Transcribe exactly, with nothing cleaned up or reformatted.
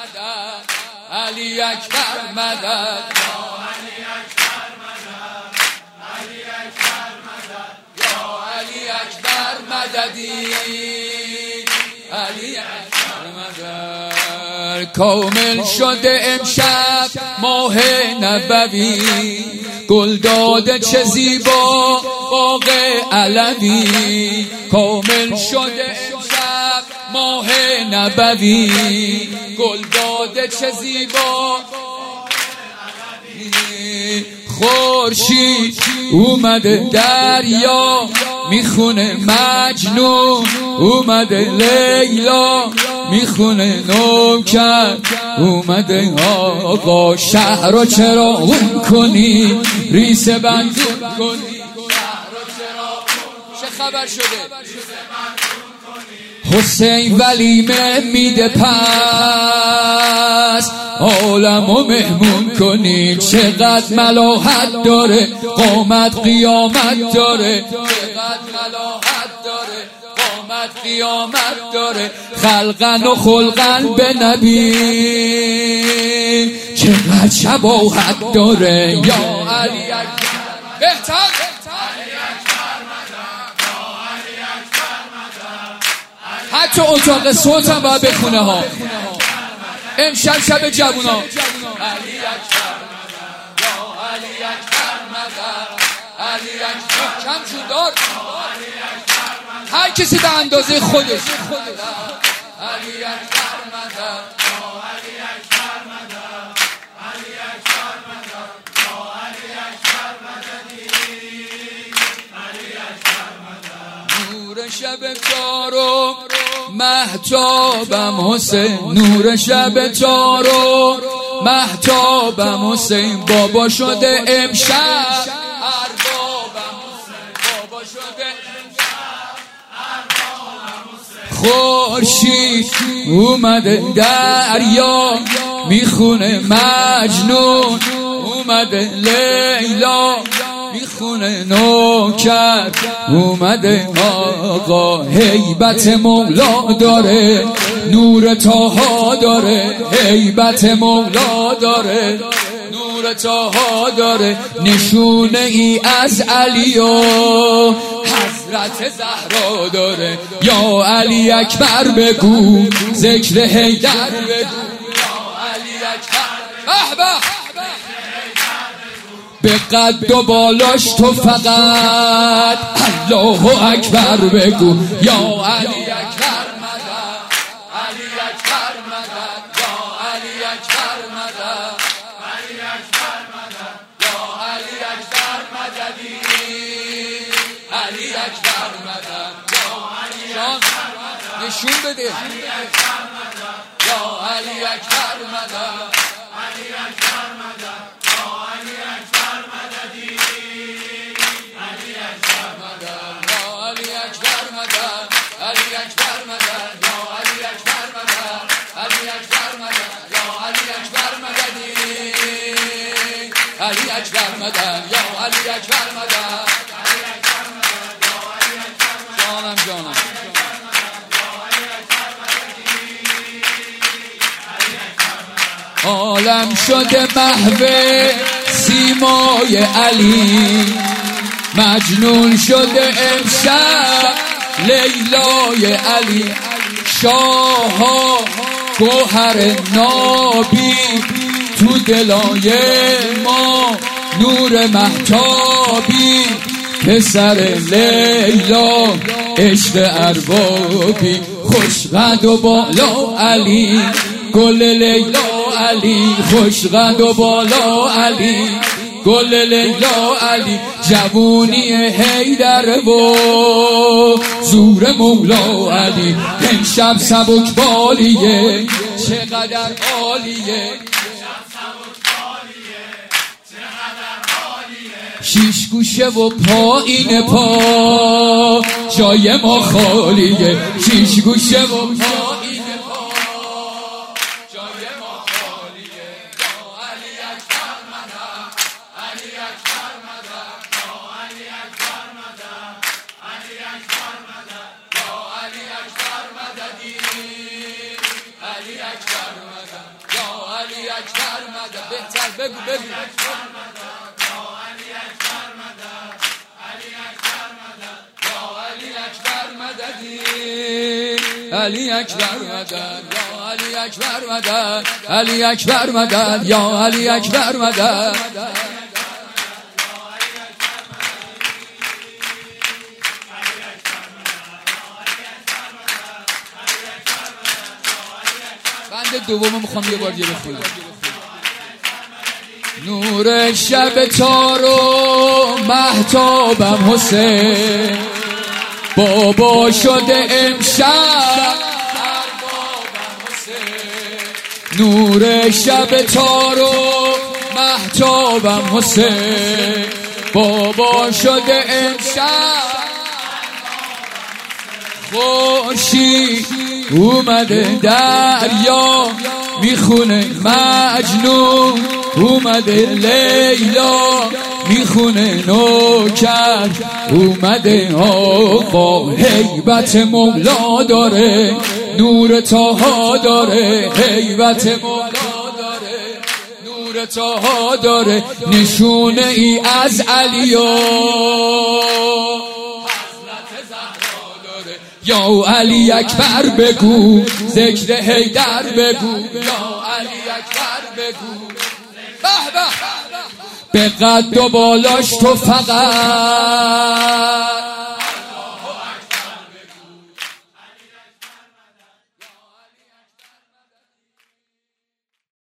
مدد علی اکبر مدد یا علی اکبر مدد علی اکبر مدد یا علی اکبر مددی علی اکبر مدد. کامل شده امشب ماه نبوی، گل داده چه زیبا باغ علوی. کامل شده امشب ماه نبوی، گل داده چه زیبا خورشید اومده دریا میخونه مجنون، اومده لیلا میخونه نوکر، اومده آقا شهر رو چراغون کنی ریس بندون کنی. چه خبر شده؟ حسین ولیمه میده پس عالمو مهمون کنی. چقدر ملاحت داره قامت قیامت داره، چقدر ملاحت داره قامت قیامت داره. خلقن و خلقن به نبی چقدر شباهت داره. یا علی اکبر بهتر حتی اتاق صوت هم باید بخونه ها. امشب شب جوونا علی اکبر یا علی اکبر مدد علی اکبر کم جودار هر کسی به اندازه خودش. علی اکبر مدد یا علی اکبر مدد علی اکبر مدد یا علی اکبر مددی علی اکبر مدد. نور شب تارو مهتابم حسین، نور شب تارو مهتابم حسین. بابا شده امشب اربابم حسین، بابا شده امشب اربابم حسین. خورشید اومده دریا میخونه مجنون، اومده لیلا میخونه نوکر، اومده آقا هیبت مولا داره، نور طاها داره، هیبت مولا داره، نور طاها داره. نشونه ای از علی و حضرت زهرا داره. یا علی اکبر بگو ذکر حیدر بگو. یا علی اکبر به به به قد و بالاش تو فقط الله اکبر بگو. یا علی اکبر مدد علی اکبر مدد یا علی اکبر مدد علی اکبر مدد یا علی اکبر مددی علی اکبر مدد یا علی اکبر مدد. نشون بده علی اکبر مدد یا علی اکبر مدد علی اکبر مدد یا علی اکبر مددی علی اکبر مدد یا علی اکبر مدد علی اکبر مدد یا علی اکبر مدد علی اکبر مدد یا علی اکبر مددی علی اکبر مدد یا علی اکبر مدد جانم جانم عالم شده محو سیمای علی، مجنون شده امشب لیلای علی. شاها گوهر نابی تو دلای ما، نور مهتابی پسر لیلا عشق اربابی. خوشقد و بالا علی گل لیلا علی، خوشقد و بالا علی گل لیلا علی. جوونی حیدر و زور مولا علی. امشب سبک بالیه چقدر عالیه، شیش گوشه و پایین پا جای ما خالیه. شیش گوشه و پایین پا جای ما خالیه. یا علی اکبر مدد علی اکبر مدد یا علی اکبر مدد علی اکبر مدد یا علی اکبر مددی علی اکبر مدد. اکبر مدد. بهتر بگو بگو علی اکبر مدد یا علی اکبر مدد علی اکبر مدد یا علی اکبر مدد. بند دومو میخوام یه بار دیگه بخونم. نور شب تارو مهتابم حسین بابا شده امشب نور شب تارو مهتابم حسین بابا شده امشب خورشید اومده دریا میخونه مجنون اومده لیلا میخونه نوکر اومده آقا هیبت مولا داره نور طه داره هیبت مولا داره نور طه داره نشونه ای از علیا یا علی اکبر بگو ذکر حیدر بگو یا علی اکبر بگو به به به قد و بالاش تو فقط